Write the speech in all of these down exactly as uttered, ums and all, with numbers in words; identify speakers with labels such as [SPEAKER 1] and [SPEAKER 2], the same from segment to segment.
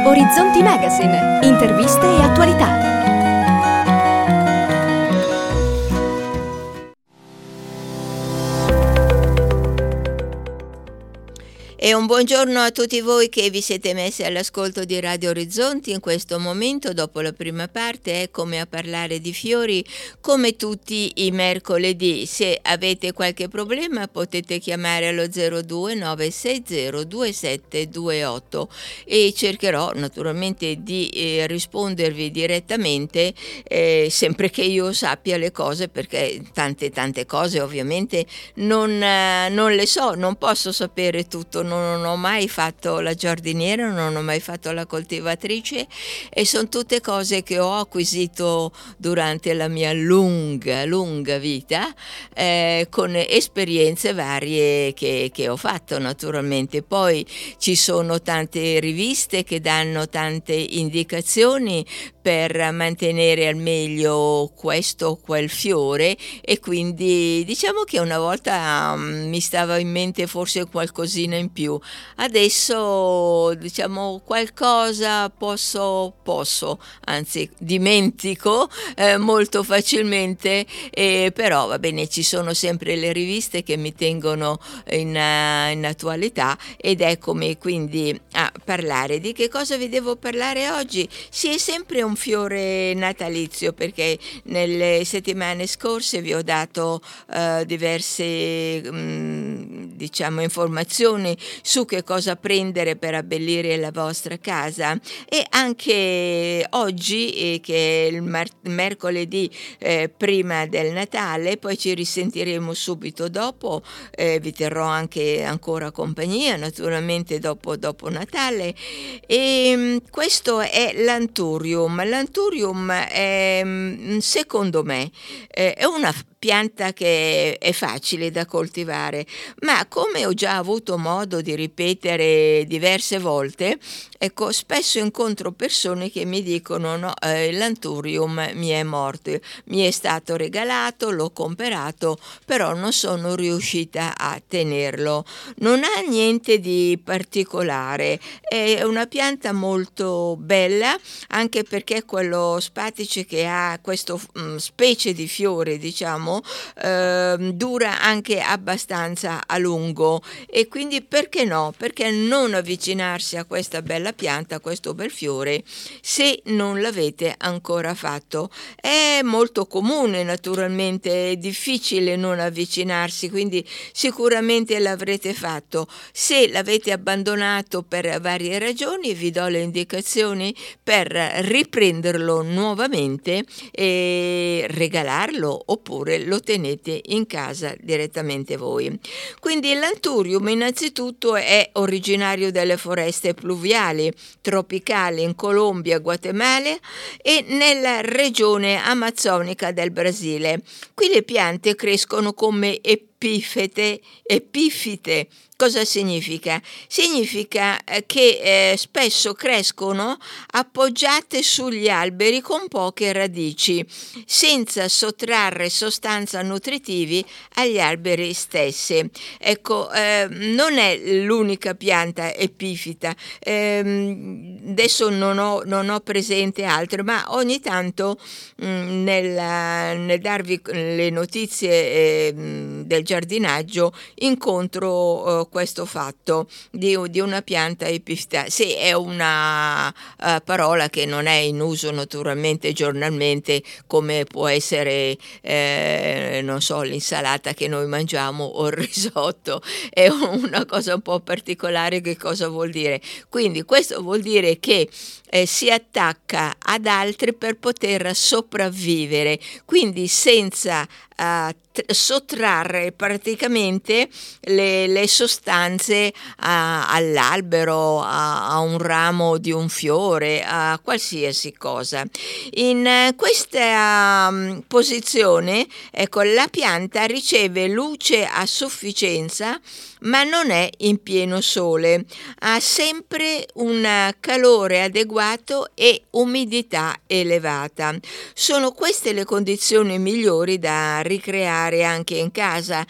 [SPEAKER 1] Orizzonti Magazine, interviste e attualità.
[SPEAKER 2] E un buongiorno a tutti voi che vi siete messi all'ascolto di Radio Orizzonti. In questo momento, dopo la prima parte, eccomi a parlare di fiori come tutti i mercoledì. Se avete qualche problema potete chiamare allo zero due nove sei zero due sette due otto e cercherò naturalmente di eh, rispondervi direttamente, eh, sempre che io sappia le cose, perché tante tante cose ovviamente non, eh, non le so, non posso sapere tutto. Non ho mai fatto la giardiniera, non ho mai fatto la coltivatrice e sono tutte cose che ho acquisito durante la mia lunga, lunga vita, eh, con esperienze varie che, che ho fatto naturalmente. Poi ci sono tante riviste che danno tante indicazioni per mantenere al meglio questo o quel fiore, e quindi diciamo che una volta um, mi stava in mente forse qualcosina in più. Adesso diciamo qualcosa posso, posso anzi dimentico eh, molto facilmente, eh, però va bene, ci sono sempre le riviste che mi tengono in, uh, in attualità, ed eccomi quindi a parlare. Di che cosa vi devo parlare oggi? Sì, è sempre un fiore natalizio, perché nelle settimane scorse vi ho dato uh, diverse um, diciamo informazioni su che cosa prendere per abbellire la vostra casa, e anche oggi, eh, che è il mar- mercoledì eh, prima del Natale, poi ci risentiremo subito dopo, eh, vi terrò anche ancora compagnia naturalmente dopo, dopo Natale, e mh, questo è l'Anthurium. L'Anthurium è, mh, secondo me eh, è una pianta che è facile da coltivare, ma come ho già avuto modo di ripetere diverse volte, ecco, spesso incontro persone che mi dicono no, eh, l'Anthurium mi è morto, mi è stato regalato, l'ho comprato, però non sono riuscita a tenerlo. Non ha niente di particolare, è una pianta molto bella, anche perché quello spatice che ha questo mh, specie di fiore, diciamo, eh, dura anche abbastanza a lungo, e quindi perché no? Perché non avvicinarsi a questa bella pianta, a questo bel fiore, se non l'avete ancora fatto. È molto comune naturalmente, è difficile non avvicinarsi, quindi sicuramente l'avrete fatto. Se l'avete abbandonato per varie ragioni, vi do le indicazioni per riprenderlo nuovamente e regalarlo, oppure lo tenete in casa direttamente voi. Quindi l'Anthurium innanzitutto è originario delle foreste pluviali tropicali in Colombia, Guatemala e nella regione amazzonica del Brasile. Qui le piante crescono come epifete, epifite. Cosa significa? Significa che eh, spesso crescono appoggiate sugli alberi con poche radici, senza sottrarre sostanza nutritivi agli alberi stessi. Ecco, eh, non è l'unica pianta epifita, eh, adesso non ho, non ho presente altre, ma ogni tanto mh, nel, nel darvi le notizie eh, del giardinaggio incontro eh, questo fatto di, di una pianta epifita. Sì, è una uh, parola che non è in uso naturalmente giornalmente, come può essere eh, non so, l'insalata che noi mangiamo o il risotto. È una cosa un po' particolare. Che cosa vuol dire? Quindi questo vuol dire che eh, si attacca ad altri per poter sopravvivere, quindi senza uh, t- sottrarre praticamente le, le sostanze a, all'albero, a, a un ramo di un fiore, a qualsiasi cosa. In uh, questa um, posizione, ecco, la pianta riceve luce a sufficienza, ma non è in pieno sole, ha sempre un calore adeguato e umidità elevata. Sono queste le condizioni migliori da ricreare anche in casa,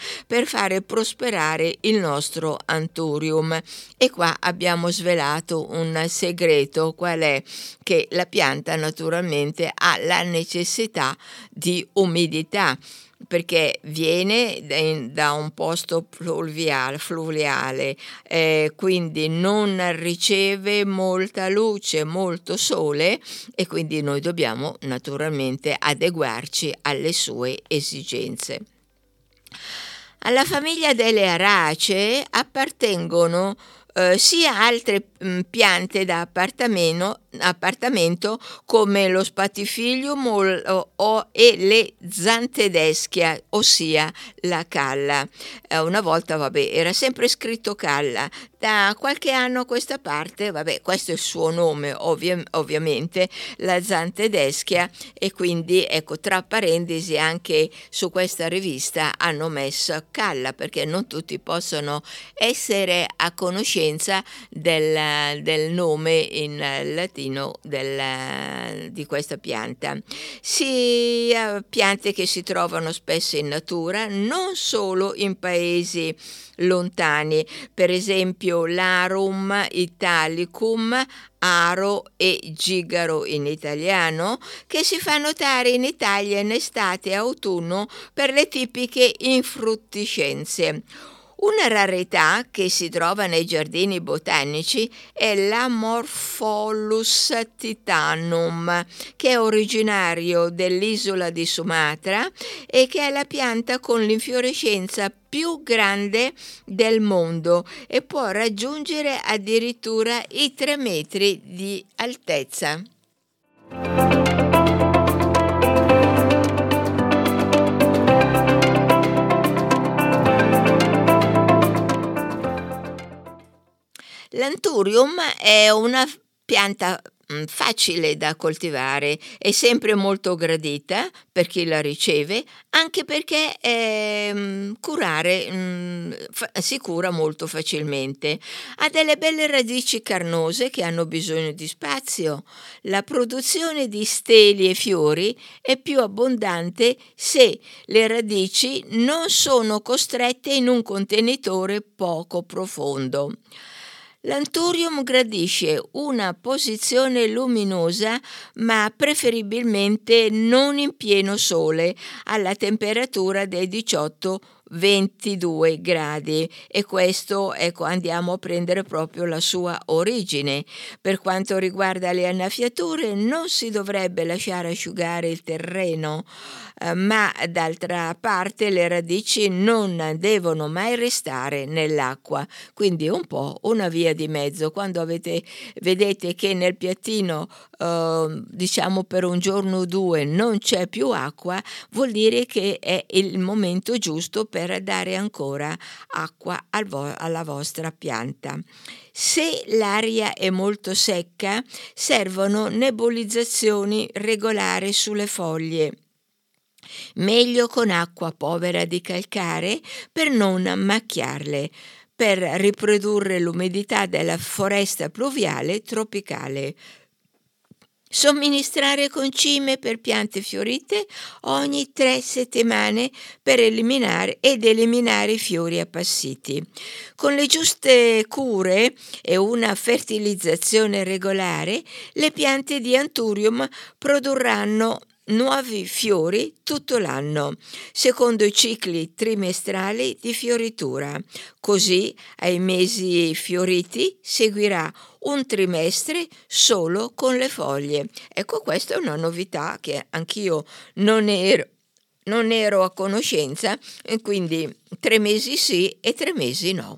[SPEAKER 2] per fare prosperare il nostro Anthurium. E qua abbiamo svelato un segreto, qual è? Che la pianta naturalmente ha la necessità di umidità, perché viene da un posto fluviale, fluviale eh, quindi non riceve molta luce, molto sole, e quindi noi dobbiamo naturalmente adeguarci alle sue esigenze. Alla famiglia delle aracee appartengono eh, sia altre mh, piante da appartamento, appartamento come lo spatifilium o, o, e le zantedeschia, ossia la calla. Eh, una volta, vabbè, era sempre scritto calla. Da qualche anno a questa parte, vabbè, questo è il suo nome, ovvi- ovviamente, la zantedeschia, e quindi, ecco, tra parentesi, anche su questa rivista hanno messo calla, perché non tutti possono essere a conoscenza del, del nome in latino del, di questa pianta. Si, uh, piante che si trovano spesso in natura, non solo in paesi lontani, per esempio l'arum italicum, aro e gigaro in italiano, che si fa notare in Italia in estate e autunno per le tipiche infruttiscenze. Una rarità che si trova nei giardini botanici è l'Amorphollus titanum, che è originario dell'isola di Sumatra e che è la pianta con l'infiorescenza più grande del mondo e può raggiungere addirittura i tre metri di altezza. L'Anthurium è una pianta mh, facile da coltivare, è sempre molto gradita per chi la riceve, anche perché è, mh, curare mh, fa- si cura molto facilmente. Ha delle belle radici carnose che hanno bisogno di spazio. La produzione di steli e fiori è più abbondante se le radici non sono costrette in un contenitore poco profondo. L'Anthurium gradisce una posizione luminosa, ma preferibilmente non in pieno sole, alla temperatura dei diciotto ventidue gradi, e questo, ecco, andiamo a prendere proprio la sua origine. Per quanto riguarda le annaffiature, non si dovrebbe lasciare asciugare il terreno, eh, ma d'altra parte le radici non devono mai restare nell'acqua, quindi un po' una via di mezzo. Quando avete, vedete che nel piattino eh, diciamo per un giorno o due non c'è più acqua, vuol dire che è il momento giusto per per dare ancora acqua al vo- alla vostra pianta. Se l'aria è molto secca, servono nebulizzazioni regolari sulle foglie. Meglio con acqua povera di calcare per non macchiarle, per riprodurre l'umidità della foresta pluviale tropicale. Somministrare concime per piante fiorite ogni tre settimane per eliminare ed eliminare i fiori appassiti. Con le giuste cure e una fertilizzazione regolare, le piante di Anthurium produrranno nuovi fiori tutto l'anno, secondo i cicli trimestrali di fioritura. Così ai mesi fioriti seguirà un trimestre solo con le foglie. Ecco, questa è una novità che anch'io non ero, non ero a conoscenza, e quindi tre mesi sì e tre mesi no.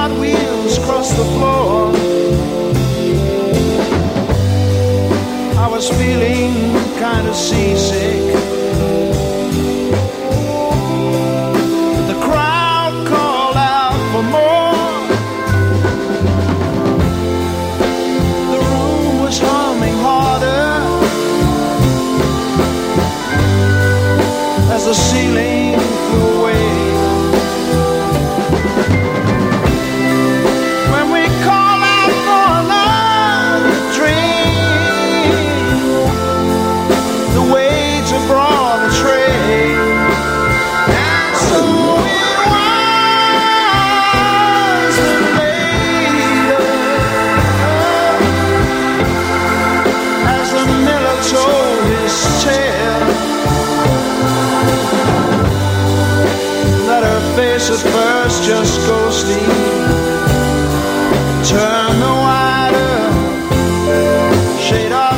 [SPEAKER 3] I was was feeling kind of seasick. The crowd called out for more. The room was humming harder as the ceiling flew away. At first just ghostly, turn the wider shade of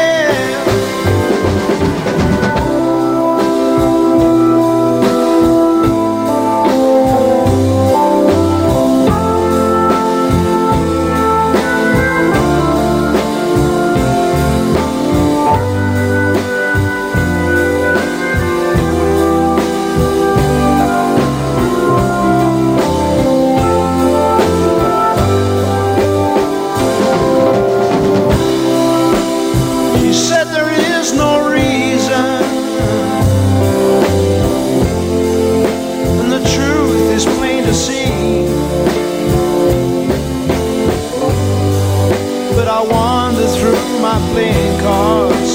[SPEAKER 3] playing cards,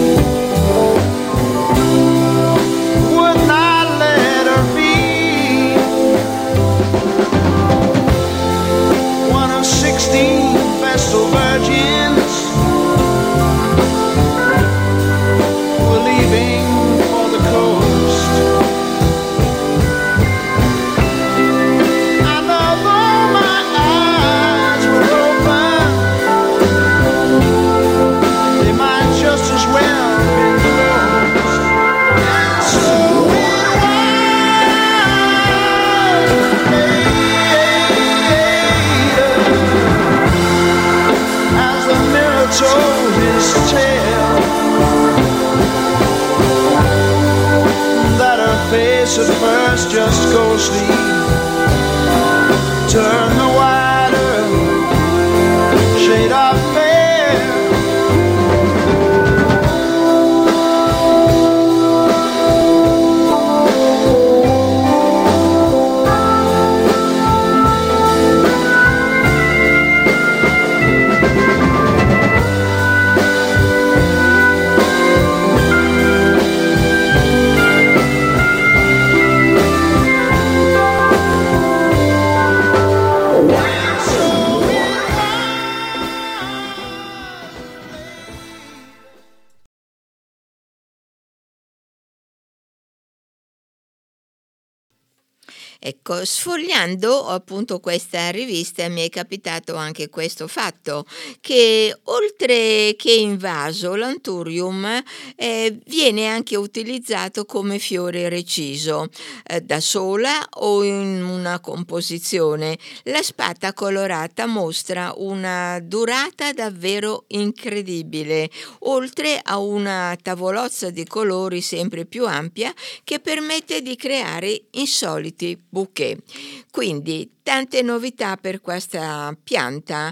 [SPEAKER 3] would not let her be one of sixteen vestal virgins who were leaving for the coast. And although my eyes were open, just as well been closed. And so it was later, as the mirror told his tale, that her face at first just ghostly turned the wider shade of pale.
[SPEAKER 2] Ecco, sfogliando appunto questa rivista mi è capitato anche questo fatto, che oltre che in vaso l'anthurium eh, viene anche utilizzato come fiore reciso, eh, da sola o in una composizione. La spata colorata mostra una durata davvero incredibile, oltre a una tavolozza di colori sempre più ampia che permette di creare insoliti bouquet. Quindi tante novità per questa pianta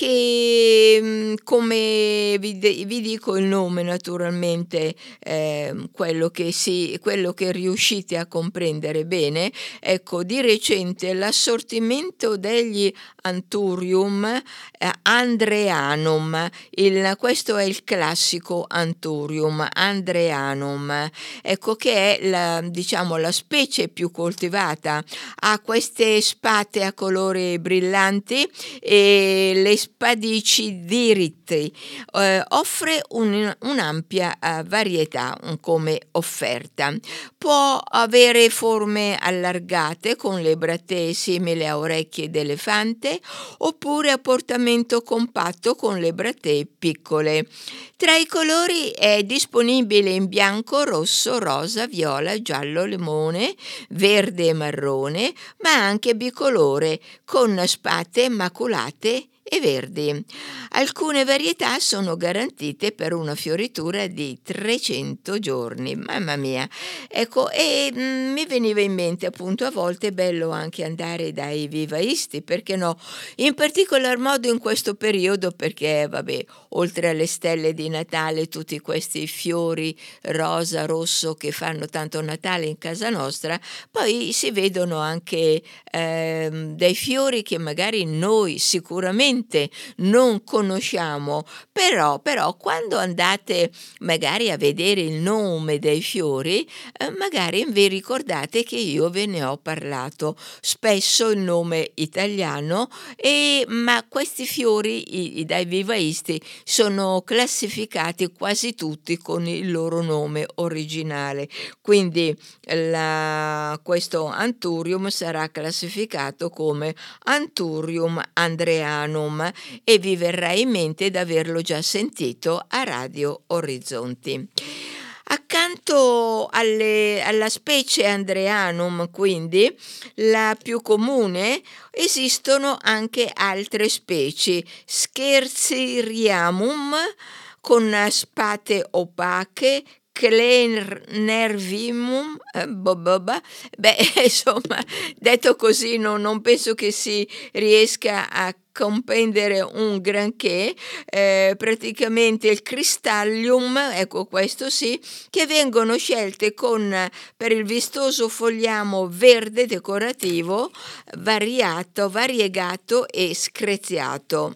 [SPEAKER 2] che, come vi, de- vi dico il nome naturalmente, eh, quello che si, quello che riuscite a comprendere bene, ecco, di recente l'assortimento degli anthurium eh, andreanum, il, questo è il classico anthurium andreanum, ecco, che è la, diciamo, la specie più coltivata. Ha queste spate a colori brillanti e le spadici diritti, eh, offre un, un'ampia uh, varietà um, come offerta. Può avere forme allargate con le brattee simili a orecchie d'elefante oppure a portamento compatto con le brattee piccole. Tra i colori è disponibile in bianco, rosso, rosa, viola, giallo, limone, verde e marrone, ma anche bicolore con spate maculate e verdi. Alcune varietà sono garantite per una fioritura di trecento giorni, mamma mia. Ecco, e mm, mi veniva in mente appunto, a volte è bello anche andare dai vivaisti, perché no? In particolar modo in questo periodo, perché vabbè, oltre alle stelle di Natale, tutti questi fiori rosa, rosso che fanno tanto Natale in casa nostra, poi si vedono anche ehm, dei fiori che magari noi sicuramente non conosciamo, però, però quando andate magari a vedere il nome dei fiori, eh, magari vi ricordate che io ve ne ho parlato spesso, il nome italiano, e ma questi fiori i, i- dai vivaisti sono classificati quasi tutti con il loro nome originale, quindi la- questo Anthurium sarà classificato come Anthurium andreanum e vi verrà in mente di averlo già sentito a Radio Orizzonti. Accanto alle- alla specie Andreanum, quindi, la più comune, esistono anche altre specie, Scherziriamum, con spate opache, Clenervimum, eh, bo- bo- ba. Beh, insomma, detto così no- non penso che si riesca a comprendere un granché. Eh, praticamente il cristallium, ecco questo sì, che vengono scelte con per il vistoso fogliame verde decorativo, variato, variegato e screziato.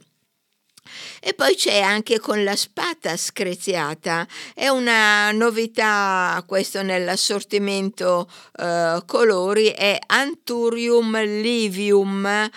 [SPEAKER 2] E poi c'è anche con la spata screziata, è una novità questo nell'assortimento eh, colori, è Anthurium livium, eh,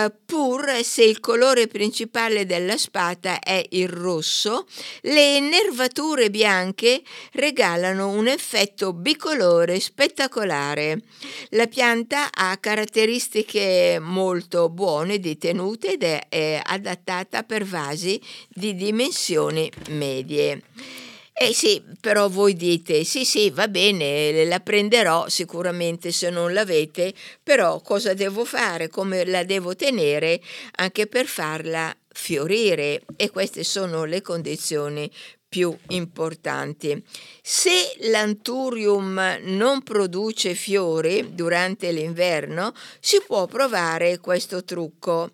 [SPEAKER 2] pur se il colore principale della spata è il rosso, le nervature bianche regalano un effetto bicolore spettacolare. La pianta ha caratteristiche molto buone di tenuta ed è, è adattata per vasi di dimensioni medie. Eh sì, però voi dite, sì sì, va bene, la prenderò sicuramente se non l'avete, però cosa devo fare, come la devo tenere anche per farla fiorire? E queste sono le condizioni più importanti. Se l'Anthurium non produce fiori durante l'inverno, si può provare questo trucco.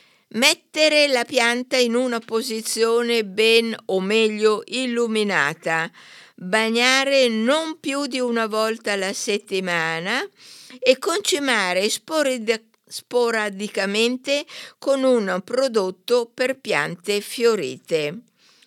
[SPEAKER 2] Mettere la pianta in una posizione ben o meglio illuminata, bagnare non più di una volta alla settimana e concimare sporadi- sporadicamente con un prodotto per piante fiorite.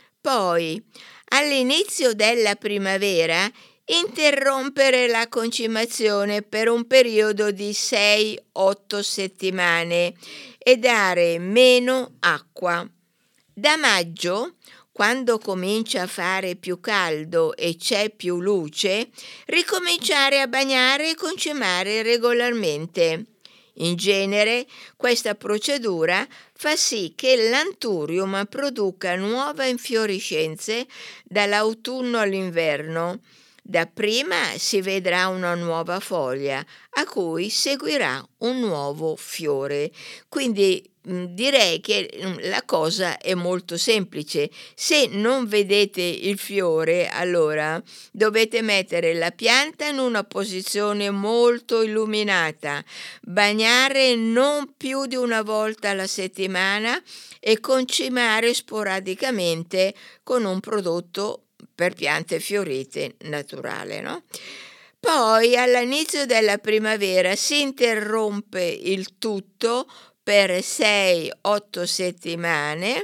[SPEAKER 2] Poi, all'inizio della primavera, interrompere la concimazione per un periodo di sei otto settimane e dare meno acqua. Da maggio, quando comincia a fare più caldo e c'è più luce, ricominciare a bagnare e concimare regolarmente. In genere, questa procedura fa sì che l'Anthurium produca nuove infiorescenze dall'autunno all'inverno. Dapprima si vedrà una nuova foglia, a cui seguirà un nuovo fiore. Quindi mh, direi che mh, la cosa è molto semplice. Se non vedete il fiore, allora dovete mettere la pianta in una posizione molto illuminata, bagnare non più di una volta alla settimana e concimare sporadicamente con un prodotto per piante fiorite naturale, no? Poi all'inizio della primavera si interrompe il tutto per sei otto settimane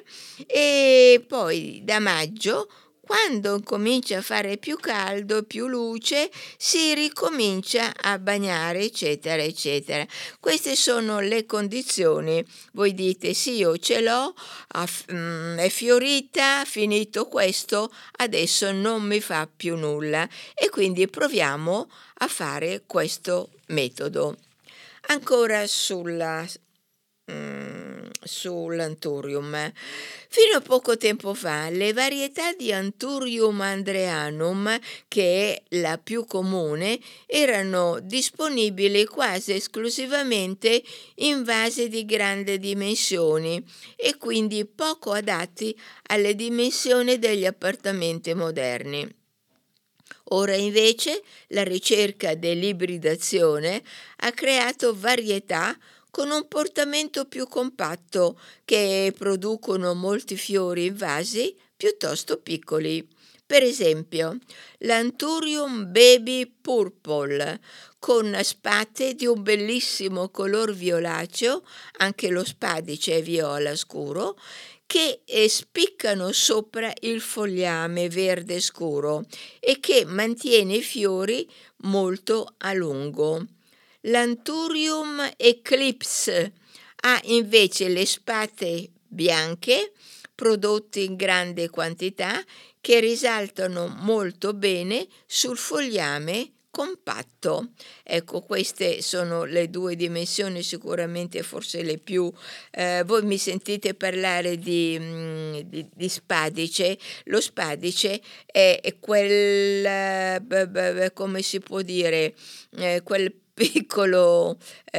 [SPEAKER 2] e poi da maggio, quando comincia a fare più caldo, più luce, si ricomincia a bagnare, eccetera, eccetera. Queste sono le condizioni. Voi dite sì, io ce l'ho, ha- mm, è fiorita, finito questo, adesso non mi fa più nulla. E quindi proviamo a fare questo metodo. Ancora sulla, mm, sull'Anthurium. Fino a poco tempo fa le varietà di Anthurium andreanum, che è la più comune, erano disponibili quasi esclusivamente in vasi di grandi dimensioni e quindi poco adatti alle dimensioni degli appartamenti moderni. Ora invece la ricerca dell'ibridazione ha creato varietà con un portamento più compatto che producono molti fiori in vasi piuttosto piccoli. Per esempio, l'Anthurium Baby Purple con spate di un bellissimo color violaceo, anche lo spadice è viola scuro, che spiccano sopra il fogliame verde scuro e che mantiene i fiori molto a lungo. L'Anthurium Eclipse ha invece le spate bianche prodotte in grande quantità che risaltano molto bene sul fogliame compatto. Ecco, queste sono le due dimensioni sicuramente forse le più eh, voi mi sentite parlare di, mh, di, di spadice. Lo spadice è, è quel eh, b- b- come si può dire eh, quel piccolo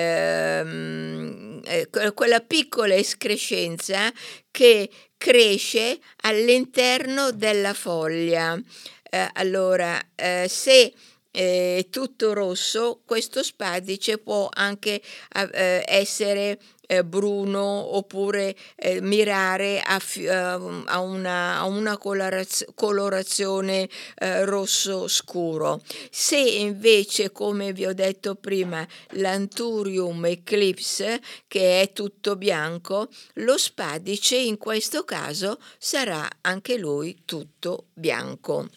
[SPEAKER 2] ehm, eh, quella piccola escrescenza che cresce all'interno della foglia. Eh, allora eh, se è tutto rosso, questo spadice può anche eh, essere eh, bruno oppure eh, mirare a, fi- a una, a una coloraz- colorazione eh, rosso scuro. Se invece, come vi ho detto prima, l'Anthurium Eclipse, che è tutto bianco, lo spadice in questo caso sarà anche lui tutto bianco.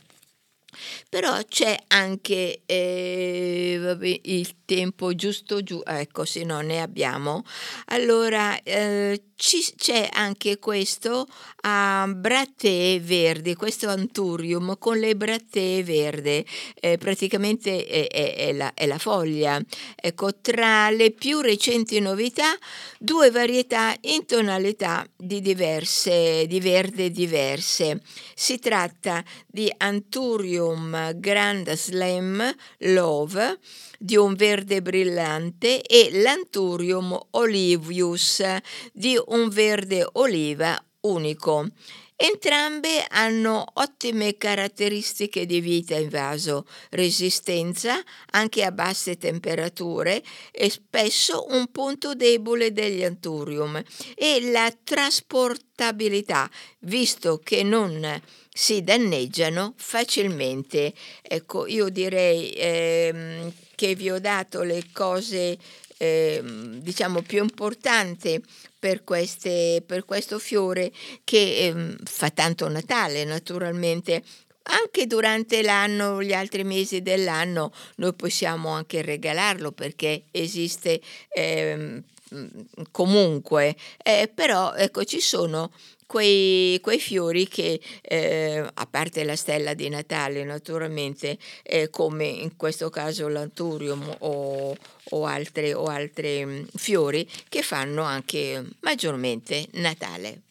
[SPEAKER 2] Però c'è anche eh, vabbè, il tempo giusto giù, ecco, se no ne abbiamo. Allora eh, ci, c'è anche questo a brattee verdi, questo Anthurium con le brattee verde, eh, praticamente è, è, è, la, è la foglia. Ecco, tra le più recenti novità, due varietà in tonalità di diverse, di verde diverse. Si tratta di Anthurium Grand Slam Love di un verde brillante e l'Anthurium Olivius di un verde oliva unico. Entrambe hanno ottime caratteristiche di vita in vaso, resistenza anche a basse temperature e spesso un punto debole degli Anthurium e la trasportabilità, visto che non si danneggiano facilmente. Ecco, io direi ehm, che vi ho dato le cose ehm, diciamo più importanti per, queste, per questo fiore che ehm, fa tanto Natale naturalmente. Anche durante l'anno, gli altri mesi dell'anno, noi possiamo anche regalarlo perché esiste ehm, comunque, eh, però ecco ci sono quei, quei fiori che eh, a parte la stella di Natale naturalmente eh, come in questo caso l'Anthurium o, o altri o altri fiori che fanno anche maggiormente Natale.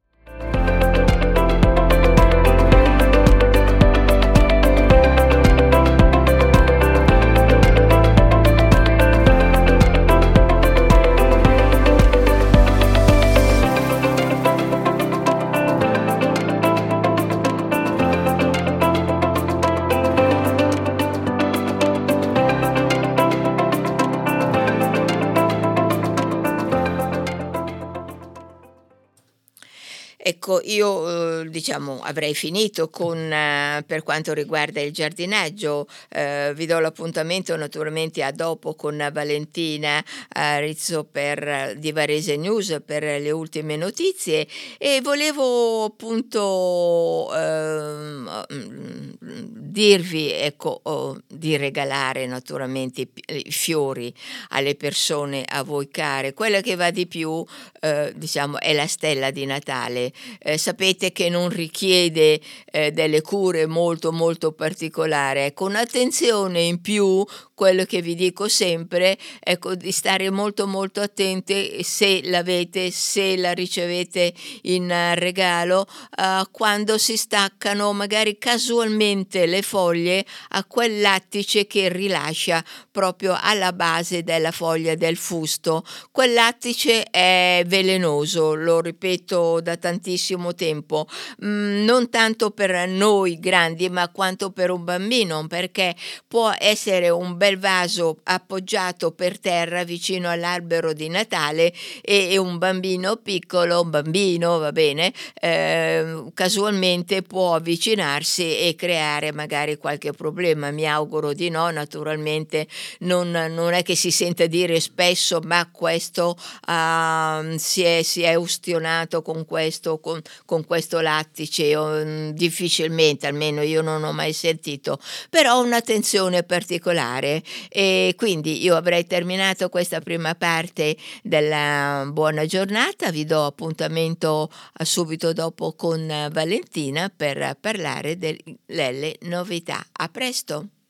[SPEAKER 2] Ecco, io eh, diciamo avrei finito con eh, per quanto riguarda il giardinaggio, eh, vi do l'appuntamento naturalmente a dopo con Valentina a Rizzo per, di Varese News per le ultime notizie e volevo appunto eh, dirvi ecco oh, di regalare naturalmente i, i fiori alle persone a voi care. Quella che va di più eh, diciamo è la stella di Natale. particolare. Eh, sapete che non richiede eh, delle cure molto molto particolari. Ecco, un'attenzione in più, quello che vi dico sempre, ecco, di stare molto molto attenti se l'avete, se la ricevete in uh, regalo, uh, quando si staccano magari casualmente le foglie a quel lattice che rilascia proprio alla base della foglia del fusto. Quel lattice è velenoso, lo ripeto da tantissimo tempo, mm, non tanto per noi grandi ma quanto per un bambino, perché può essere un bel vaso appoggiato per terra vicino all'albero di Natale e, e un bambino piccolo, un bambino va bene, eh, casualmente può avvicinarsi e creare magari qualche problema. Mi auguro di no, naturalmente non, non è che si senta dire spesso ma questo uh, si, è, si è ustionato con questo, con, con questo lattice, um, difficilmente, almeno io non ho mai sentito, però un'attenzione particolare. E quindi io avrei terminato questa prima parte della buona giornata, vi do appuntamento a subito dopo con Valentina per parlare delle novità. A presto!